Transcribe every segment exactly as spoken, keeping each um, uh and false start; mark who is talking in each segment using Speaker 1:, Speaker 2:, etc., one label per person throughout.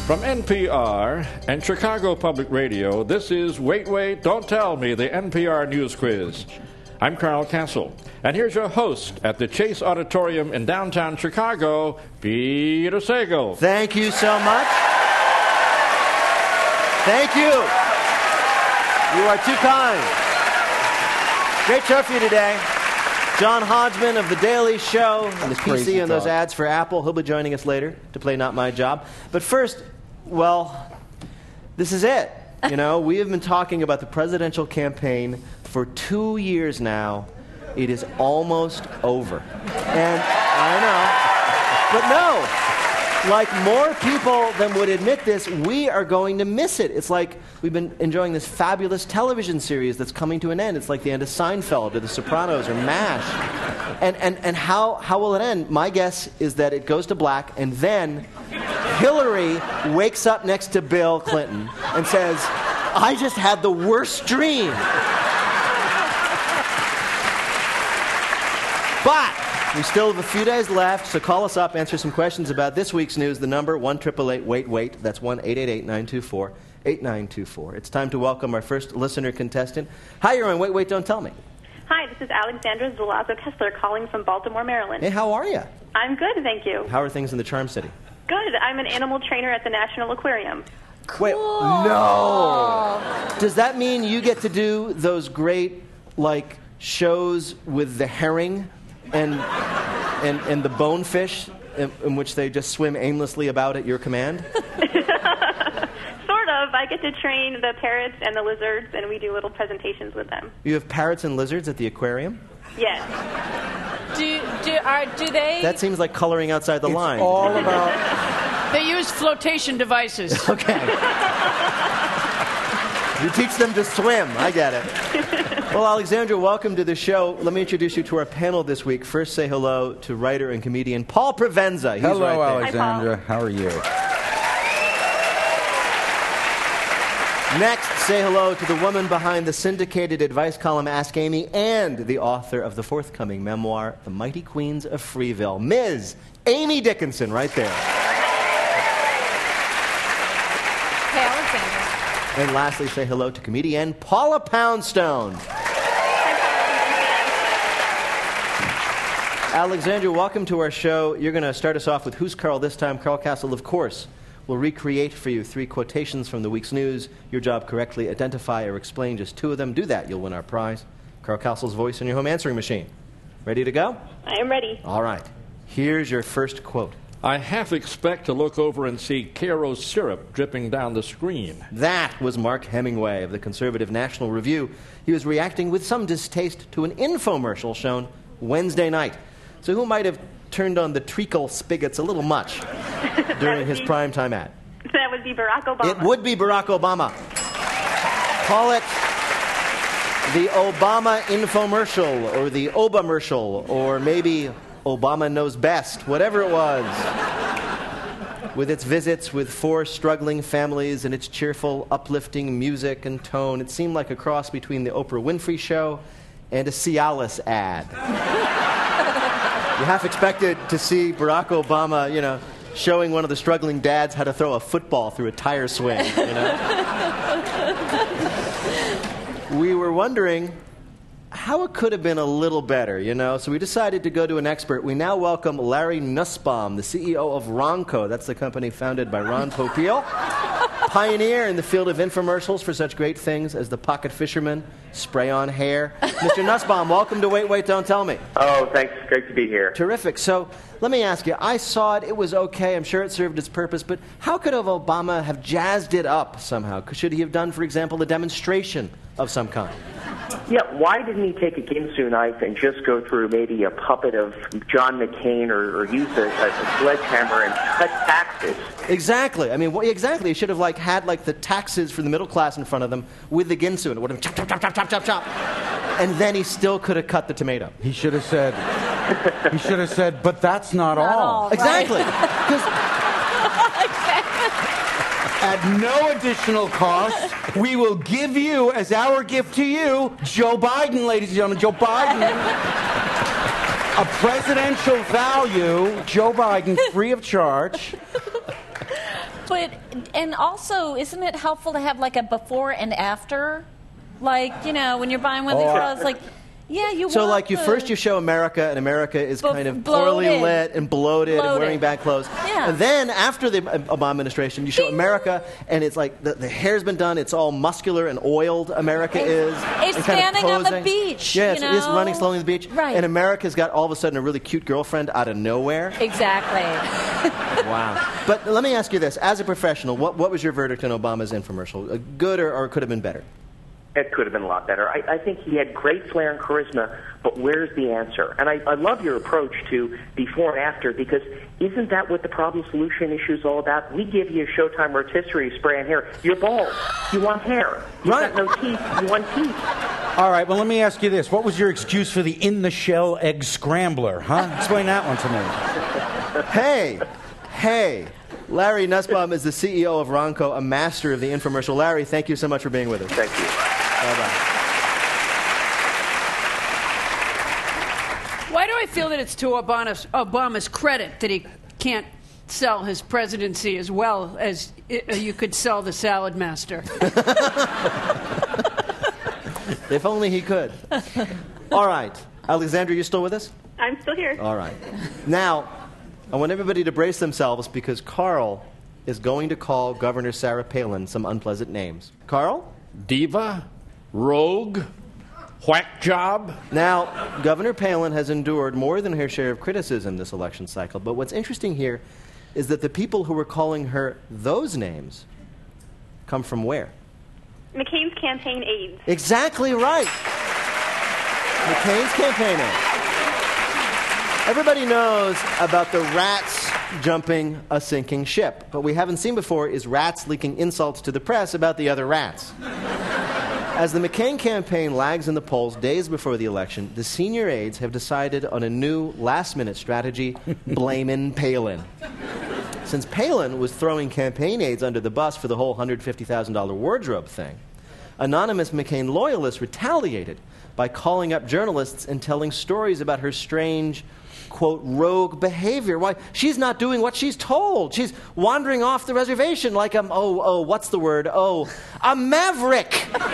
Speaker 1: From N P R and Chicago Public Radio, this is Wait, Wait, Don't Tell Me, the N P R News Quiz. I'm Carl Castle, and here's your host at the Chase Auditorium in downtown Chicago, Peter Sagal.
Speaker 2: Thank you so much. Thank you. You are too kind. Great show for you today. John Hodgman of The Daily Show and the P C and those ads for Apple. He'll be joining us later to play Not My Job. But first, well, this is it. You know, we have been talking about the presidential campaign for two years now. It is almost over. And I know, but no, like more people than would admit this, we are going to miss it. It's like we've been enjoying this fabulous television series that's coming to an end. It's like the end of Seinfeld or The Sopranos or MASH. And, and, and how, how will it end? My guess is that it goes to black, and then Hillary wakes up next to Bill Clinton and says, I just had the worst dream. But we still have a few days left, so call us up, answer some questions about this week's news. The number, one eight eight eight, wait, wait. That's one eight eight eight, nine two four, eight nine two four. It's time to welcome our first listener contestant. Hi, you're on Wait, Wait, Don't Tell Me.
Speaker 3: Hi, this is Alexandra Zalazo-Kessler calling from Baltimore, Maryland.
Speaker 2: Hey, how are you?
Speaker 3: I'm good, thank you.
Speaker 2: How are things in the Charm City?
Speaker 3: Good. I'm an animal trainer at the National Aquarium.
Speaker 2: Cool. Wait, no. Does that mean you get to do those great, like, shows with the herring and and, and the bonefish in, in which they just swim aimlessly about at your command?
Speaker 3: Sort of. I get to train the parrots and the lizards, and we do little presentations with them.
Speaker 2: You have parrots and lizards at the aquarium?
Speaker 3: Yes.
Speaker 4: Do do are do they?
Speaker 2: That seems like coloring outside the
Speaker 5: it's
Speaker 2: line.
Speaker 5: all about...
Speaker 4: They use flotation devices.
Speaker 2: Okay. You teach them to swim. I get it. Well, Alexandra, welcome to the show. Let me introduce you to our panel this week. First, say hello to writer and comedian Paul Provenza. He's
Speaker 5: hello,
Speaker 2: right there.
Speaker 5: Alexandra. How are you?
Speaker 2: Next, say hello to the woman behind the syndicated advice column Ask Amy and the author of the forthcoming memoir, The Mighty Queens of Freeville, Miz Amy Dickinson, right there.
Speaker 4: Hey, Alexandra.
Speaker 2: And lastly, say hello to comedian Paula Poundstone. Alexandra, welcome to our show. You're going to start us off with Who's Carl this time? Carl Castle, of course, will recreate for you three quotations from the week's news. Your job, correctly identify or explain just two of them. Do that, you'll win our prize. Carl Castle's voice in your home answering machine. Ready to go?
Speaker 3: I am ready.
Speaker 2: All right. Here's your first quote.
Speaker 1: I half expect to look over and see Karo syrup dripping down the screen.
Speaker 2: That was Mark Hemingway of the conservative National Review. He was reacting with some distaste to an infomercial shown Wednesday night. So who might have turned on the treacle spigots a little much during his
Speaker 3: be,
Speaker 2: primetime ad?
Speaker 3: That would be Barack Obama.
Speaker 2: It would be Barack Obama. Call it the Obama infomercial or the Obamercial or maybe Obama Knows Best, whatever it was. With its visits with four struggling families and its cheerful, uplifting music and tone, it seemed like a cross between the Oprah Winfrey Show and a Cialis ad. You half expected to see Barack Obama, you know, showing one of the struggling dads how to throw a football through a tire swing, you know. We were wondering how it could have been a little better, you know, so we decided to go to an expert. We now welcome Larry Nussbaum, the C E O of Ronco. That's the company founded by Ron Popeil, pioneer in the field of infomercials for such great things as the Pocket Fisherman, spray-on hair. Mister Nussbaum, welcome to Wait, Wait, Don't Tell Me.
Speaker 6: Oh, thanks. Great to be here.
Speaker 2: Terrific. So let me ask you, I saw it. It was okay. I'm sure it served its purpose. But how could have Obama have jazzed it up somehow? Should he have done, for example, a demonstration of some kind?
Speaker 6: Yeah, why didn't he take a Ginsu knife and just go through maybe a puppet of John McCain or, or use a, a sledgehammer and cut taxes?
Speaker 2: Exactly. I mean, well, exactly. He should have like had like the taxes for the middle class in front of them with the Ginsu, and it would have chop, chop, chop, chop, chop, chop, chop. And then he still could have cut the tomato.
Speaker 5: He should have said, he should have said, but that's not,
Speaker 4: Not
Speaker 5: all.
Speaker 4: all, right.
Speaker 2: Exactly.
Speaker 5: At no additional cost, we will give you, as our gift to you, Joe Biden, ladies and gentlemen, Joe Biden. A presidential value, Joe Biden, free of charge.
Speaker 4: But, and also, isn't it helpful to have like a before and after? Like, you know, when you're buying one of these
Speaker 2: Oh,
Speaker 4: clothes, like, yeah, you
Speaker 2: So,
Speaker 4: want
Speaker 2: like, you
Speaker 4: the-
Speaker 2: first you show America, and America is
Speaker 4: Bo-
Speaker 2: kind of poorly
Speaker 4: bloated.
Speaker 2: lit and bloated, and
Speaker 4: Bloated.
Speaker 2: wearing bad clothes.
Speaker 4: Yeah.
Speaker 2: And then, after the Obama administration, you show
Speaker 4: Ding.
Speaker 2: America, and it's like the, the hair's been done. It's all muscular and oiled. America is.
Speaker 4: It's
Speaker 2: and kind of
Speaker 4: standing on the
Speaker 2: posing.
Speaker 4: beach,
Speaker 2: Yeah,
Speaker 4: you
Speaker 2: it's, it's
Speaker 4: know?
Speaker 2: running slowly on the beach.
Speaker 4: Right.
Speaker 2: And America's got all of a sudden a really cute girlfriend out of nowhere.
Speaker 4: Exactly.
Speaker 2: Wow. But let me ask you this: as a professional, what, what was your verdict on Obama's infomercial? Uh, good, or, or could have been better?
Speaker 6: It could have been a lot better. I, I think he had great flair and charisma, but where's the answer? And I, I love your approach to before and after, because isn't that what the problem-solution issue is all about? We give you a Showtime rotisserie spray and hair. You're bald. You want hair. You've
Speaker 2: Right.
Speaker 6: got no teeth. You want teeth.
Speaker 5: All right, well, let me ask you this. What was your excuse for the in-the-shell egg scrambler, huh? Explain that one to me.
Speaker 2: Hey, hey. Larry Nussbaum is the C E O of Ronco, a master of the infomercial. Larry, thank you so much for being with us.
Speaker 6: Thank you.
Speaker 2: Bye-bye.
Speaker 4: Why do I feel that it's to Obama's, Obama's credit that he can't sell his presidency as well as it, uh, you could sell the Salad Master?
Speaker 2: If only he could. All right. Alexandra, you still with us?
Speaker 3: I'm still here.
Speaker 2: All right. Now, I want everybody to brace themselves because Carl is going to call Governor Sarah Palin some unpleasant names. Carl?
Speaker 1: Diva, rogue, whack job.
Speaker 2: Now, Governor Palin has endured more than her share of criticism this election cycle, but what's interesting here is that the people who were calling her those names come from where?
Speaker 3: McCain's campaign aides.
Speaker 2: Exactly right. McCain's campaign aide. Everybody knows about the rats jumping a sinking ship. What we haven't seen before is rats leaking insults to the press about the other rats. As the McCain campaign lags in the polls days before the election, the senior aides have decided on a new last-minute strategy, blaming Palin. Since Palin was throwing campaign aides under the bus for the whole one hundred fifty thousand dollars wardrobe thing, anonymous McCain loyalists retaliated by calling up journalists and telling stories about her strange, quote, rogue behavior. Why, she's not doing what she's told. She's wandering off the reservation like a, oh, oh, what's the word? Oh, a maverick.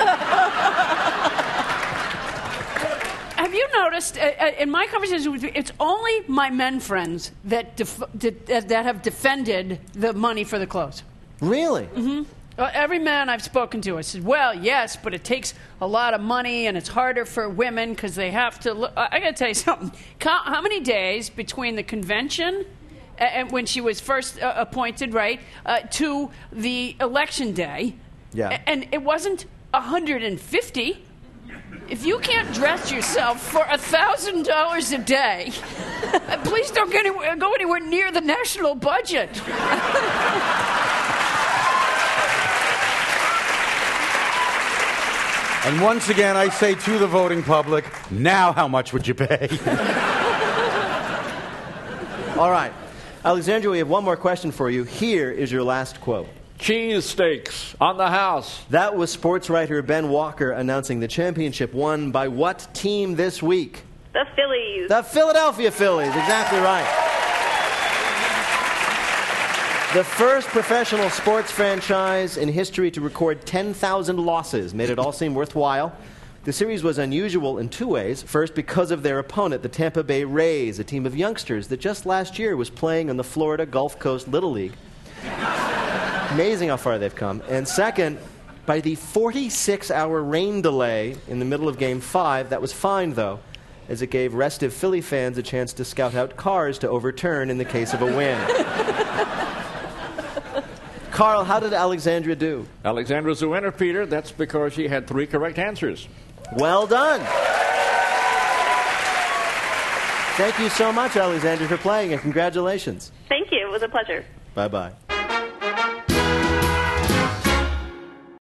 Speaker 4: Have you noticed, uh, uh, in my conversations with you, it's only my men friends that, def- that, uh, that have defended the money for the clothes.
Speaker 2: Really?
Speaker 4: Mm-hmm. Uh, every man I've spoken to, I said, well, yes, but it takes a lot of money and it's harder for women because they have to look. I, I got to tell you something. Count how many days between the convention uh, and when she was first uh, appointed, right, uh, to the election day.
Speaker 2: Yeah.
Speaker 4: A- and it wasn't one hundred fifty. If you can't dress yourself for one thousand dollars a day, please don't get any- go anywhere near the national budget.
Speaker 5: And once again, I say to the voting public, now how much would you pay?
Speaker 2: All right. Alexandra, we have one more question for you. Here is your last quote.
Speaker 1: Cheese steaks on the house.
Speaker 2: That was sports writer Ben Walker announcing the championship won by what team this week?
Speaker 3: The Phillies.
Speaker 2: The Philadelphia Phillies. Exactly right. The first professional sports franchise in history to record ten thousand losses made it all seem worthwhile. The series was unusual in two ways. First, because of their opponent, the Tampa Bay Rays, a team of youngsters that just last year was playing in the Florida Gulf Coast Little League. Amazing how far they've come. And second, by the forty-six hour rain delay in the middle of Game five. That was fine, though, as it gave restive Philly fans a chance to scout out cars to overturn in the case of a win. Carl, how did Alexandra do?
Speaker 1: Alexandra's the winner, Peter. That's because she had three correct answers.
Speaker 2: Well done. Thank you so much, Alexandra, for playing, and congratulations.
Speaker 3: Thank you. It was a pleasure.
Speaker 2: Bye-bye.